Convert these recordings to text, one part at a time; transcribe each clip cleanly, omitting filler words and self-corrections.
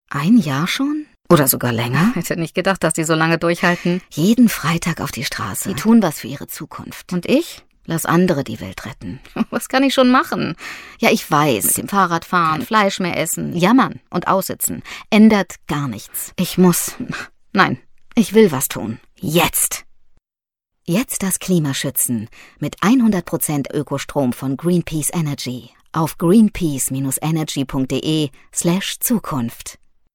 1 Jahr schon? Oder sogar länger? Hätte nicht gedacht, dass die so lange durchhalten. Jeden Freitag auf die Straße. Die tun was für ihre Zukunft. Und ich? Lass andere die Welt retten. Was kann ich schon machen? Ja, ich weiß. Mit dem Fahrrad fahren, kein Fleisch mehr essen, jammern und aussitzen. Ändert gar nichts. Ich muss. Nein. Ich will was tun. Jetzt. Jetzt das Klima schützen. Mit 100% Ökostrom von Greenpeace Energy. Auf greenpeace-energy.de/Zukunft.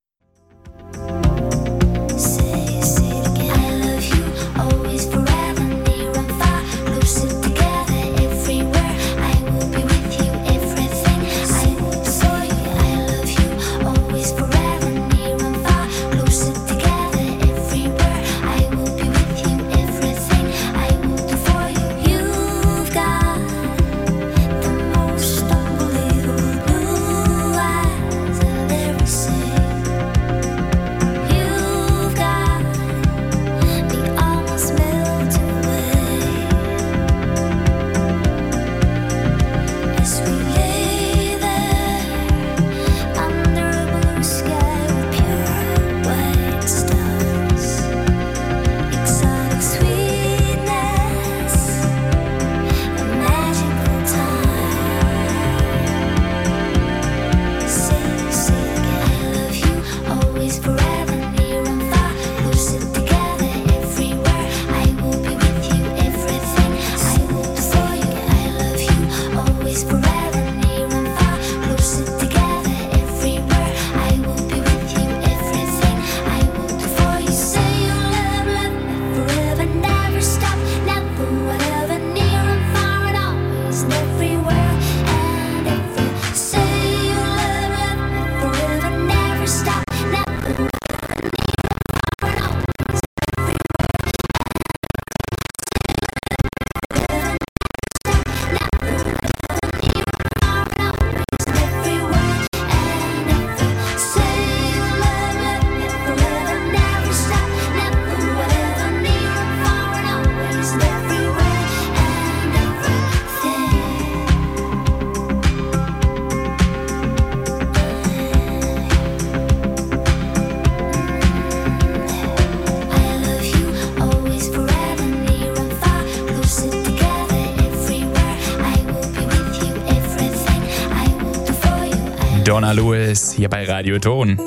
Donna Lewis hier bei Radio Ton.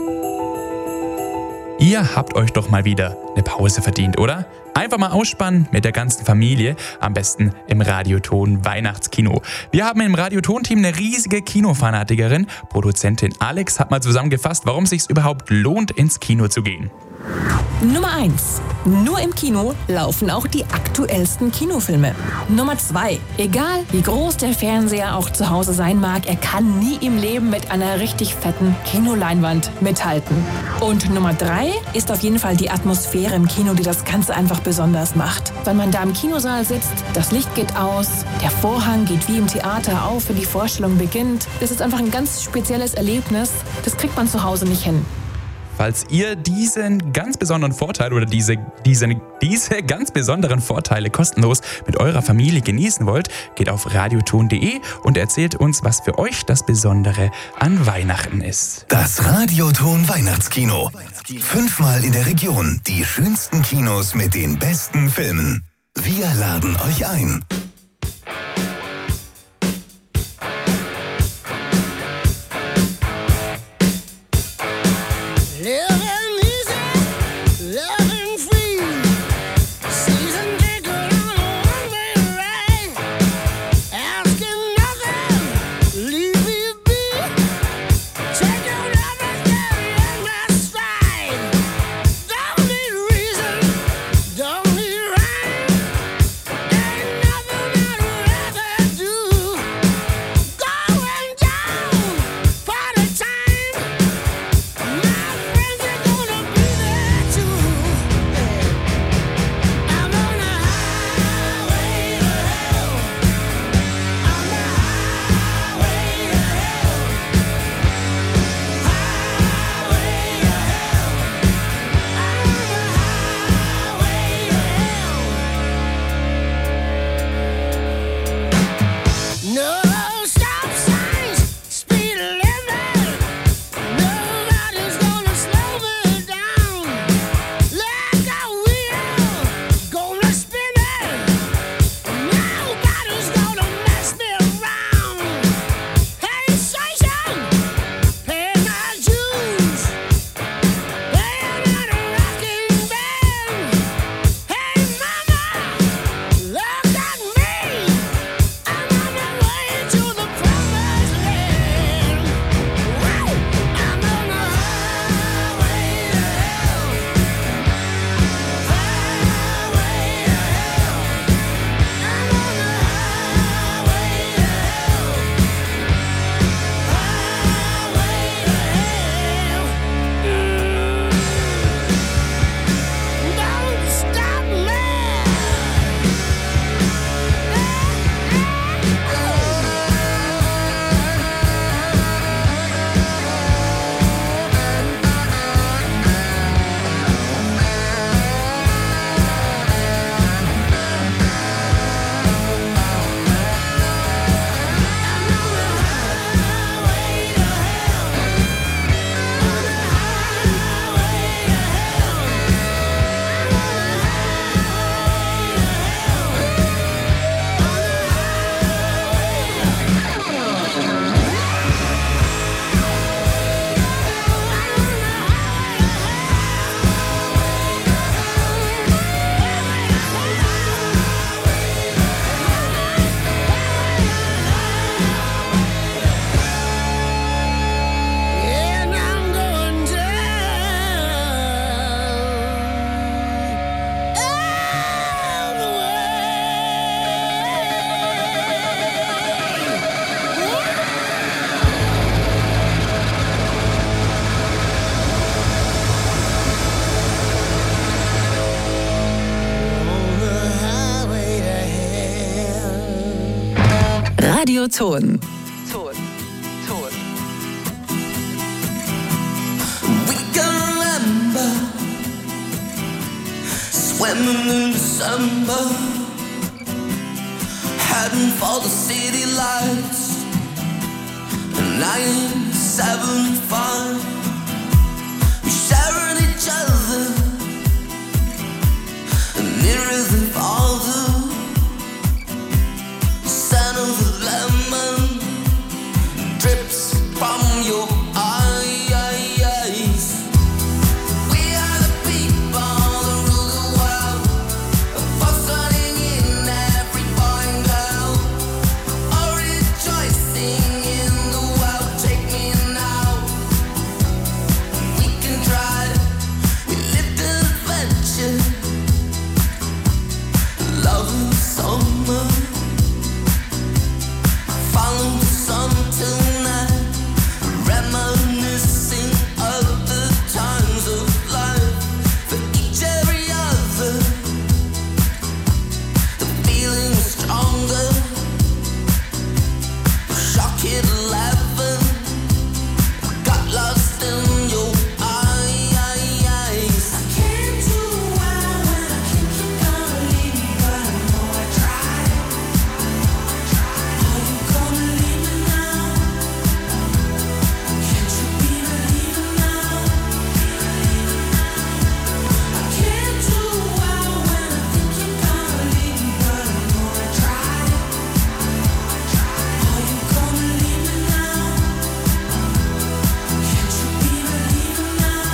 Ihr habt euch doch mal wieder eine Pause verdient, oder? Einfach mal ausspannen mit der ganzen Familie, am besten im Radio Ton Weihnachtskino. Wir haben im Radio Ton Team eine riesige Kinofanatikerin. Produzentin Alex hat mal zusammengefasst, warum es sich überhaupt lohnt, ins Kino zu gehen. Nummer 1. Nur im Kino laufen auch die aktuellsten Kinofilme. Nummer 2. Egal wie groß der Fernseher auch zu Hause sein mag, er kann nie im Leben mit einer richtig fetten Kinoleinwand mithalten. Und Nummer 3 ist auf jeden Fall die Atmosphäre im Kino, die das Ganze einfach besonders macht. Wenn man da im Kinosaal sitzt, das Licht geht aus, der Vorhang geht wie im Theater auf, wenn die Vorstellung beginnt. Das ist einfach ein ganz spezielles Erlebnis, das kriegt man zu Hause nicht hin. Falls ihr diesen ganz besonderen Vorteil oder diese ganz besonderen Vorteile kostenlos mit eurer Familie genießen wollt, geht auf radioton.de und erzählt uns, was für euch das Besondere an Weihnachten ist. Das Radioton Weihnachtskino. 5-mal in der Region die schönsten Kinos mit den besten Filmen. Wir laden euch ein. Don't need rhyme, ain't nothing Radioton. We can remember swimming in December, heading for the city lights. 975, we sharing each other, nearer than farther. The scent of the lemon drips from your eyes. We are the people that rule the world, fostering in every boy and girl, all rejoicing in the world. Take me now, we can try. We live the adventure, love in summer, follow the sun till night, reminiscing of the times of life. For each every other, the feeling is stronger. Shock hit 11, got lost in your eyes. I can't do well when I think you're gonna leave me, but I know I tried. Are you gonna leave me now? Can't you be believing now? I can't do well when I think you're gonna leave me, but I know I tried. Are you gonna leave me now? Can't you be believing now?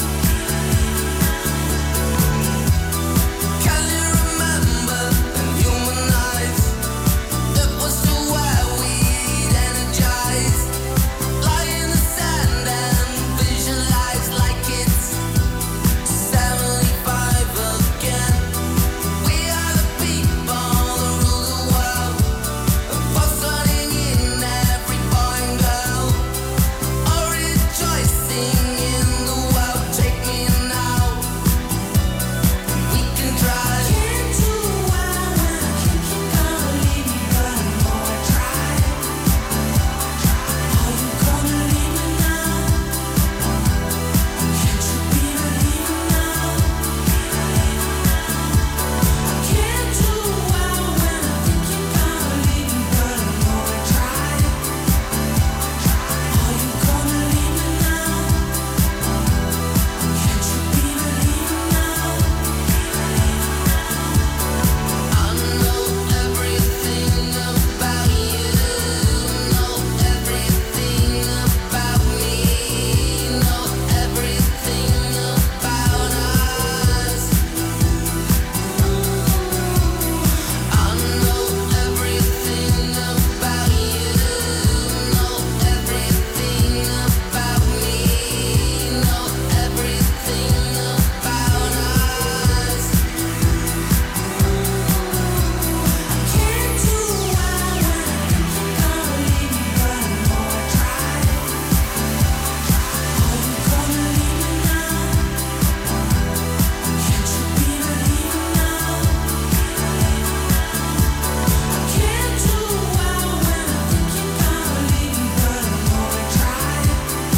Can you remember in human eyes? It was so where we'd energized, lie in the sand and visualize like it's 75 again. We are the people that rule the world, fostering in every boy and girl, all rejoicing in the world. Take me now, we can try. Can't do well when I think you're gonna leave me, but I know I tried. Are you gonna leave me now? Can't you be believing now? I can't do well when I think you're gonna leave me, but I know I tried. Are you gonna leave me now? Can't you be believing now? I know everything about you, know everything about me, know everything about us. I know everything about you, know everything about me, know everything about us. Can't do well when I think you're gonna leave me, but I know I tried. Are you gonna leave me now? Can't you be believing now? I can't do well when I think you're gonna leave me, but I know I tried.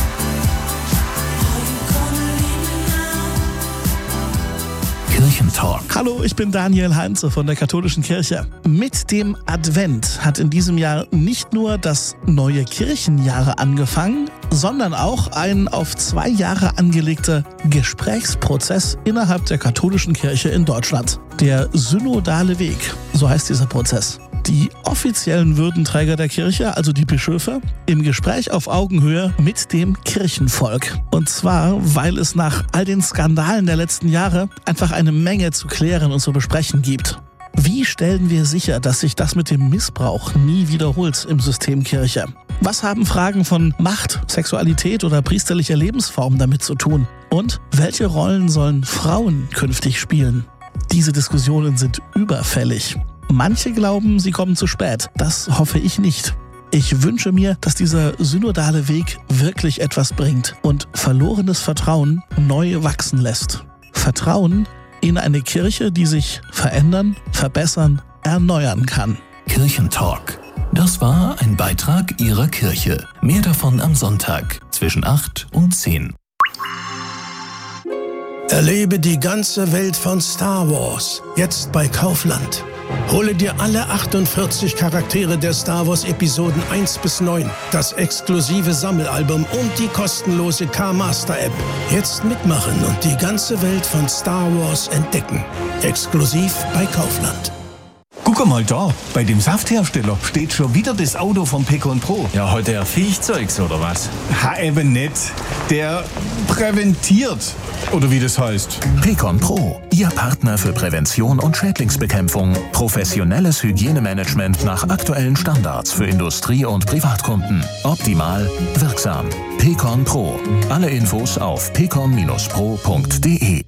Are you gonna leave me now? Kirchentalk. Hallo, ich bin Daniel Heinze von der Katholischen Kirche. Mit dem Advent hat in diesem Jahr nicht nur das neue Kirchenjahr angefangen, sondern auch ein auf 2 Jahre angelegter Gesprächsprozess innerhalb der Katholischen Kirche in Deutschland. Der synodale Weg, so heißt dieser Prozess. Die offiziellen Würdenträger der Kirche, also die Bischöfe, im Gespräch auf Augenhöhe mit dem Kirchenvolk. Und zwar, weil es nach all den Skandalen der letzten Jahre einfach eine Menge zu klären und zu besprechen gibt. Wie stellen wir sicher, dass sich das mit dem Missbrauch nie wiederholt im System Kirche? Was haben Fragen von Macht, Sexualität oder priesterlicher Lebensform damit zu tun? Und welche Rollen sollen Frauen künftig spielen? Diese Diskussionen sind überfällig. Manche glauben, sie kommen zu spät. Das hoffe ich nicht. Ich wünsche mir, dass dieser synodale Weg wirklich etwas bringt und verlorenes Vertrauen neu wachsen lässt. Vertrauen in eine Kirche, die sich verändern, verbessern, erneuern kann. Kirchentalk, Das war ein Beitrag Ihrer Kirche. Mehr davon am Sonntag zwischen 8 und 10. Erlebe die ganze Welt von Star Wars, jetzt bei Kaufland. Hole dir alle 48 Charaktere der Star Wars Episoden 1 bis 9, das exklusive Sammelalbum und die kostenlose K-Master-App. Jetzt mitmachen und die ganze Welt von Star Wars entdecken. Exklusiv bei Kaufland. Guck mal da, bei dem Safthersteller steht schon wieder das Auto von Pecon Pro. Ja, heute der Viechzeugs oder was? Ha, eben nicht. Der präventiert, oder wie das heißt. Pecon Pro, Ihr Partner für Prävention und Schädlingsbekämpfung. Professionelles Hygienemanagement nach aktuellen Standards für Industrie- und Privatkunden. Optimal, wirksam. Pecon Pro. Alle Infos auf pecon-pro.de.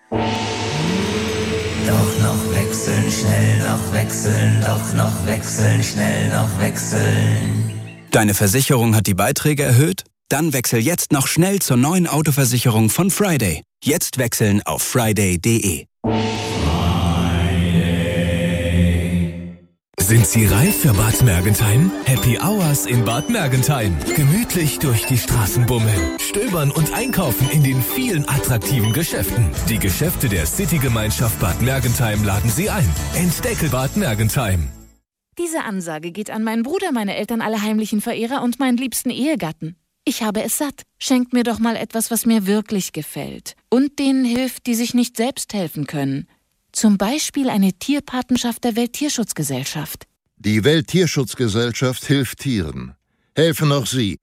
Doch noch wechseln, schnell noch wechseln, doch noch wechseln, schnell noch wechseln. Deine Versicherung hat die Beiträge erhöht? Dann wechsel jetzt noch schnell zur neuen Autoversicherung von Friday. Jetzt wechseln auf friday.de. Sind Sie reif für Bad Mergentheim? Happy Hours in Bad Mergentheim. Gemütlich durch die Straßen bummeln, stöbern und einkaufen in den vielen attraktiven Geschäften. Die Geschäfte der City-Gemeinschaft Bad Mergentheim laden Sie ein. Entdecke Bad Mergentheim. Diese Ansage geht an meinen Bruder, meine Eltern, alle heimlichen Verehrer und meinen liebsten Ehegatten. Ich habe es satt. Schenkt mir doch mal etwas, was mir wirklich gefällt. Und denen hilft, die sich nicht selbst helfen können. Zum Beispiel eine Tierpatenschaft der Welttierschutzgesellschaft. Die Welttierschutzgesellschaft hilft Tieren. Helfen auch Sie.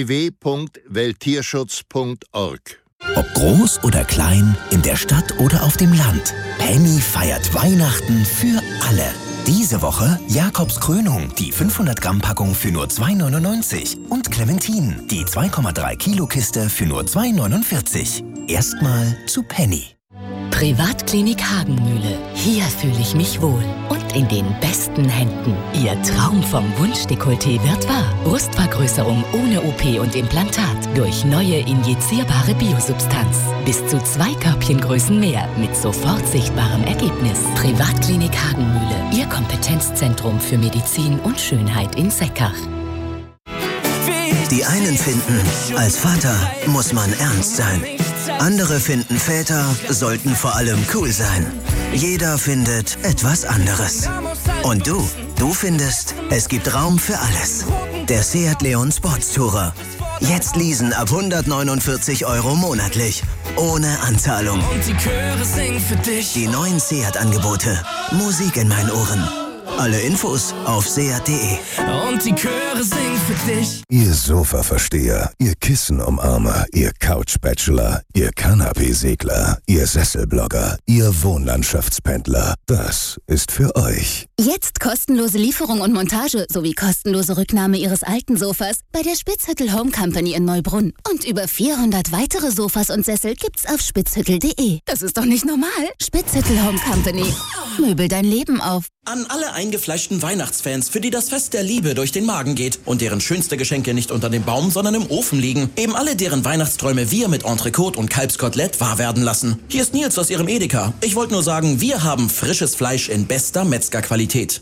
www.welttierschutz.org. Ob groß oder klein, in der Stadt oder auf dem Land. Penny feiert Weihnachten für alle. Diese Woche Jakobs Krönung, die 500 Gramm Packung für nur 2,99. Und Clementine, die 2,3 Kilo Kiste für nur 2,49. Erstmal zu Penny. Privatklinik Hagenmühle. Hier fühle ich mich wohl. Und in den besten Händen. Ihr Traum vom Wunschdekolleté wird wahr. Brustvergrößerung ohne OP und Implantat. Durch neue injizierbare Biosubstanz. Bis zu 2 Körbchengrößen mehr. Mit sofort sichtbarem Ergebnis. Privatklinik Hagenmühle. Ihr Kompetenzzentrum für Medizin und Schönheit in Seckach. Die einen finden, als Vater muss man ernst sein. Andere finden, Väter sollten vor allem cool sein. Jeder findet etwas anderes. Und du findest, es gibt Raum für alles. Der Seat Leon Sports Tourer. Jetzt leasen ab 149 € monatlich. Ohne Anzahlung. Und die Chöre singen für dich. Die neuen Seat-Angebote. Musik in meinen Ohren. Alle Infos auf seat.de. Und die Chöre singen für dich. Ihr Sofa-Versteher, ihr Kissen-Umarmer, ihr Couch-Bachelor, ihr Kanapee-Segler, ihr Sesselblogger, ihr Wohnlandschaftspendler. Das ist für euch. Jetzt kostenlose Lieferung und Montage sowie kostenlose Rücknahme Ihres alten Sofas bei der Spitzhüttel Home Company in Neubrunn. Und über 400 weitere Sofas und Sessel gibt's auf spitzhüttel.de. Das ist doch nicht normal. Spitzhüttel Home Company. Möbel dein Leben auf. An alle eingefleischten Weihnachtsfans, für die das Fest der Liebe durch den Magen geht und deren schönste Geschenke nicht unter dem Baum, sondern im Ofen liegen. Eben alle, deren Weihnachtsträume wir mit Entrecote und Kalbskotelett wahr werden lassen. Hier ist Nils aus Ihrem Edeka. Ich wollte nur sagen, wir haben frisches Fleisch in bester Metzgerqualität.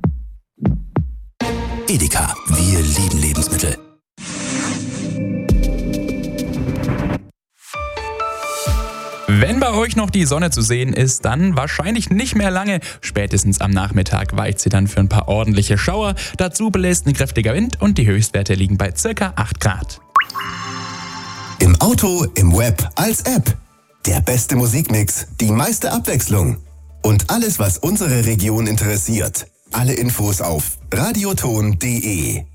Edeka, wir lieben Lebensmittel. Wenn bei euch noch die Sonne zu sehen ist, dann wahrscheinlich nicht mehr lange. Spätestens am Nachmittag weicht sie dann für ein paar ordentliche Schauer. Dazu bläst ein kräftiger Wind und die Höchstwerte liegen bei ca. 8 Grad. Im Auto, im Web, als App. Der beste Musikmix, die meiste Abwechslung. Und alles, was unsere Region interessiert. Alle Infos auf radioton.de.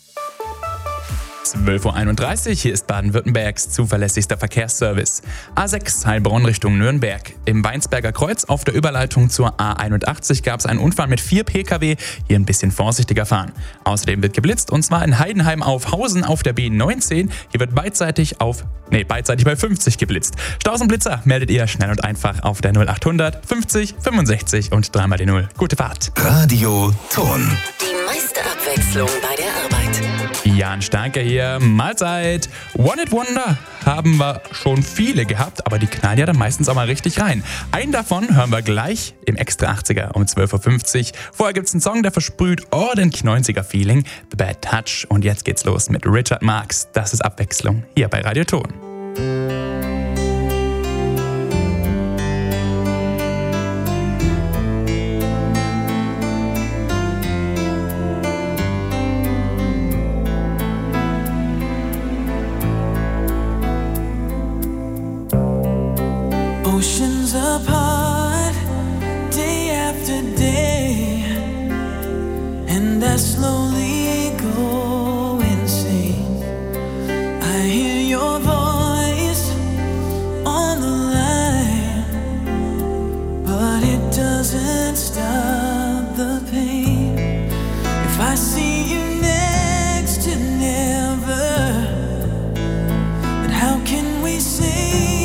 12:31 Uhr, hier ist Baden-Württembergs zuverlässigster Verkehrsservice. A6 Heilbronn Richtung Nürnberg. Im Weinsberger Kreuz auf der Überleitung zur A81 gab es einen Unfall mit 4 Pkw. Hier ein bisschen vorsichtiger fahren. Außerdem wird geblitzt und zwar in Heidenheim auf Hausen auf der B19. Hier wird beidseitig bei 50 geblitzt. Staus und Blitzer meldet ihr schnell und einfach auf der 0800 50 65 und 3 mal die 0. Gute Fahrt. Radio Ton. Die meiste Abwechslung bei der Arbeit. Mahlzeit. Jan Stanke hier, Mahlzeit. One It Wonder haben wir schon viele gehabt, aber die knallen ja dann meistens auch mal richtig rein. Einen davon hören wir gleich im Extra 80er um 12.50 Uhr. Vorher gibt's einen Song, der versprüht ordentlich 90er-Feeling, The Bad Touch. Und jetzt geht's los mit Richard Marx. Das ist Abwechslung hier bei Radio Ton. Oceans apart, day after day, and I slowly go insane. I hear your voice on the line, but it doesn't stop the pain. If I see you next to never, then how can we say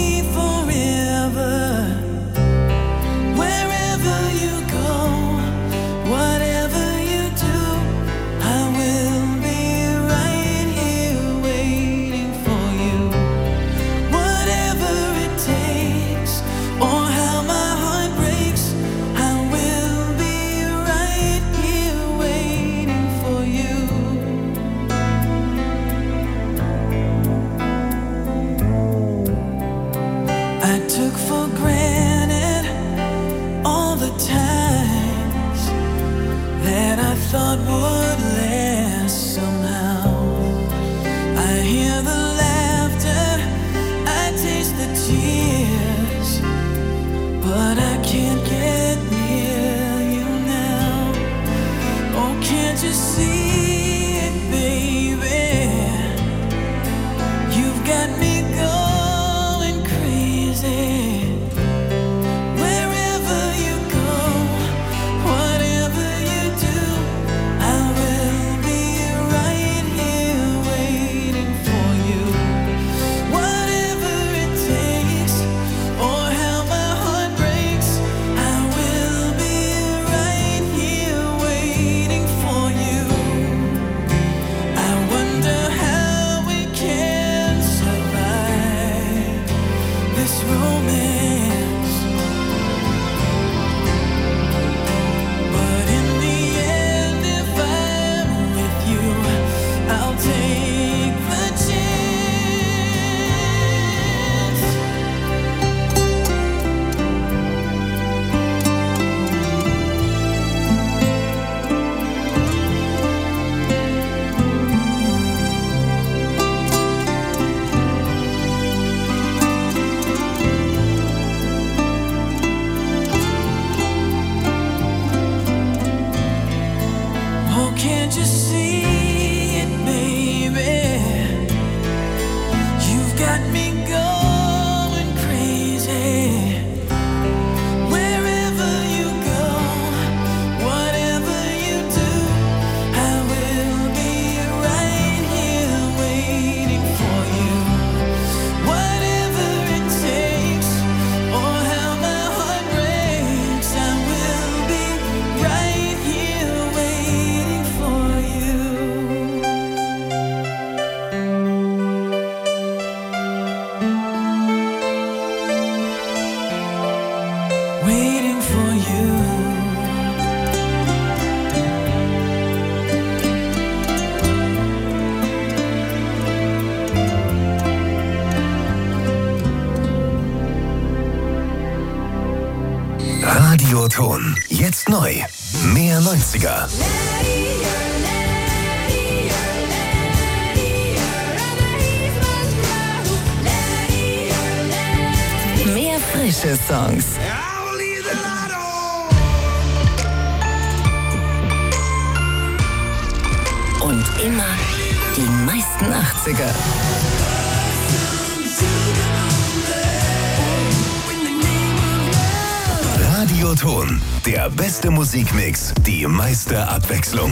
thought would last somehow. I hear the laughter, I taste the tears, but I can't get near you now. Oh, can't you see it, baby? You've got me going crazy. Radioton. Jetzt neu. Mehr 90er. Mehr frische Songs. Und immer die meisten 80er. Radioton. Der beste Musikmix, die meiste Abwechslung.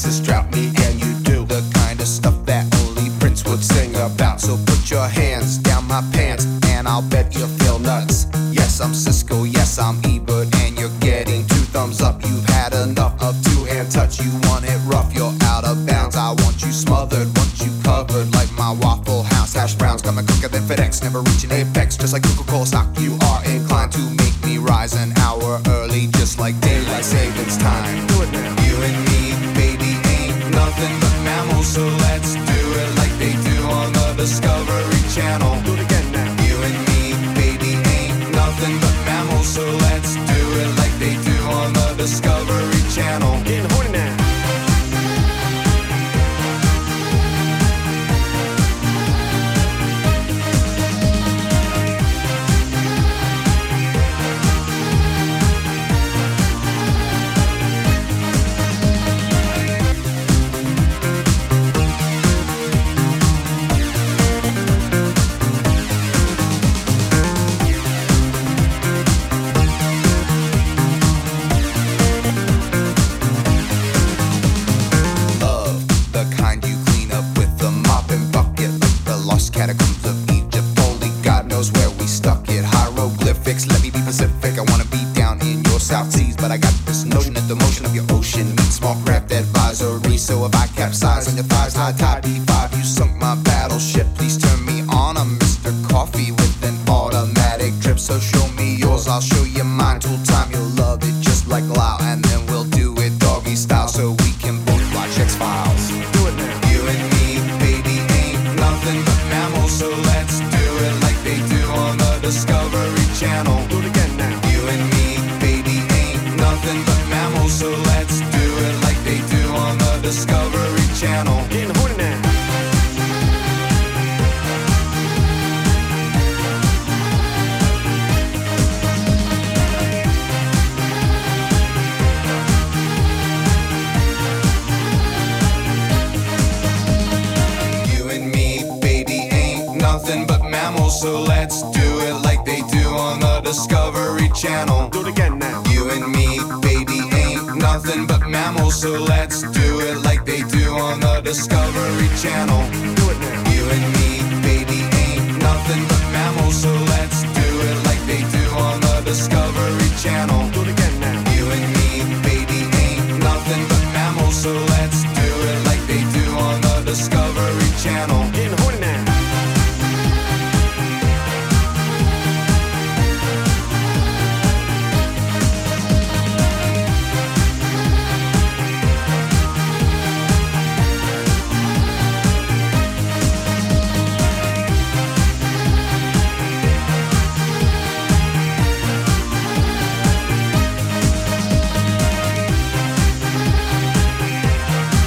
faces drought me and you do the kind of stuff that only Prince would sing about. So put your hands down my pants and I'll bet you feel nuts. Yes, I'm Cisco, yes, I'm Ebert, and you're getting 2 thumbs up. You've had enough of 2-hand touch. You want it rough, you're out of bounds. I want you smothered, want you covered like my Waffle House hash browns. Coming quicker than FedEx, never reaching apex. Just like Coca-Cola stock, you are inclined to make me rise an hour early, just like daylight savings time. Do it now. You and me, baby, ain't nothing but mammals, so let's do it like they do on the Discovery Channel. Do it again now. You and me, baby, ain't nothing but mammals, so let's do it like they do on the Discovery Channel. Getting horny now. Catacombs of Egypt, only God knows where we stuck it. Hieroglyphics, let me be Pacific. I wanna be down in your South Seas, but I got this notion that the motion of your ocean means small craft advisory. So if I capsize on your thighs, high tide D5, you sunk my battleship. Please turn me on, I'm Mr. Coffee with an automatic drip. So show me yours, I'll show you mine. Tool time, you'll love it just like Lau, and then we'll do it doggy style so we can both watch X-Files. Do it now. You and me, baby, ain't nothing but mammals, so let's do it like they do on the Discovery Channel. Do it again now. You and me, baby, ain't nothing but mammals, so let's do it like they do on the Discovery Channel. Getting horny now. Nothing but mammals, so let's do it like they do on the Discovery Channel. Do it again now. You and me, baby, ain't nothing but mammals, so let's do it like they do on the Discovery Channel. Do it now. You and me, baby, ain't nothing but mammals, so let's do it like they do on the Discovery Channel. Do it again now. You and me, baby, ain't nothing but mammals, so let's